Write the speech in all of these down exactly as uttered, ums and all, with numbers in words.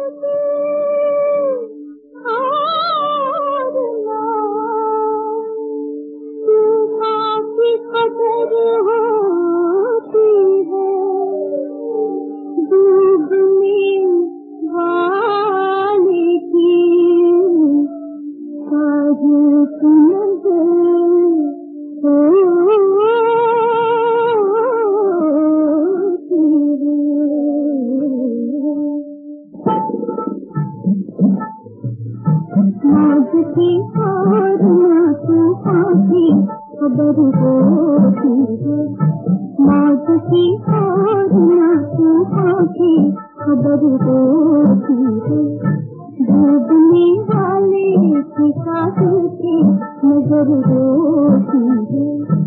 खबर होती है मौत की और ना तू आँखी खबर होती है डूबने वाले की कातिल की नजर होती है।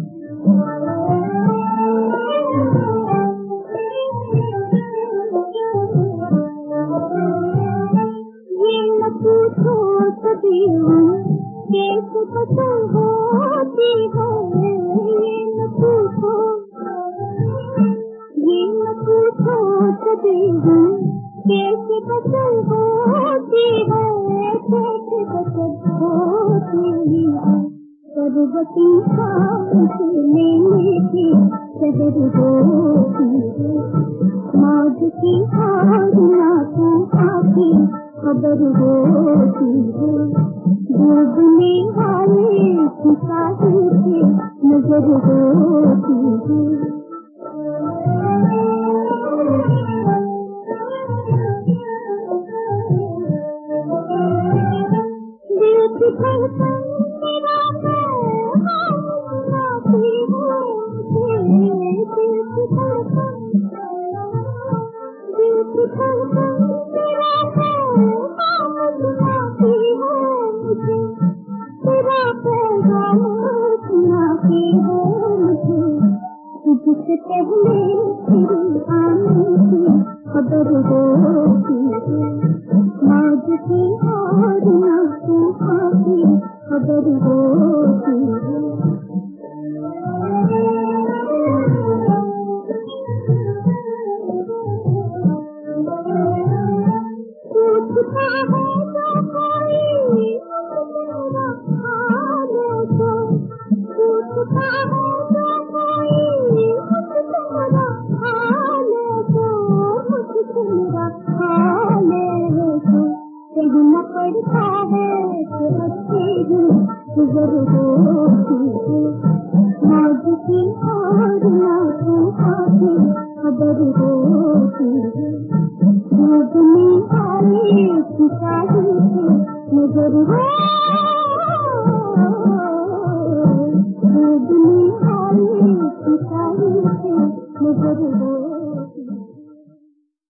ये न पूछो कभी कैसे पसंद होती है, ये न पूछो ये न पूछो कभी कैसे पसंद होती है, कैसे पसंद होती है। सरबती शाम से लेने की सदर होती है मौज की और ना तू आँखी खबर होती है डूबने वाले की कातिल की नजर होती है। दिल की धड़कन तेरा पैगाम सुनाती है, दिल की धड़कन दिल की धड़कन तेरा पैगाम सुनाती है मुझे, तेरा पैगाम सुनाती है मुझे। तुझसे पहले तेरी आने की खबर होती है मौज की और ना तू आँखी खबर होती है। पूछता है जो कोई तेरा हाल तो, पूछता है जो कोई तेरा हाल तो, तेरा हाल तो कहना पड़ता है कि अच्छी ही गुजर होती है मौज की और ना तू आँखी खबर होती है डूबने वाले की कातिल की नजर डूबने वाले की कातिल की नजर हो।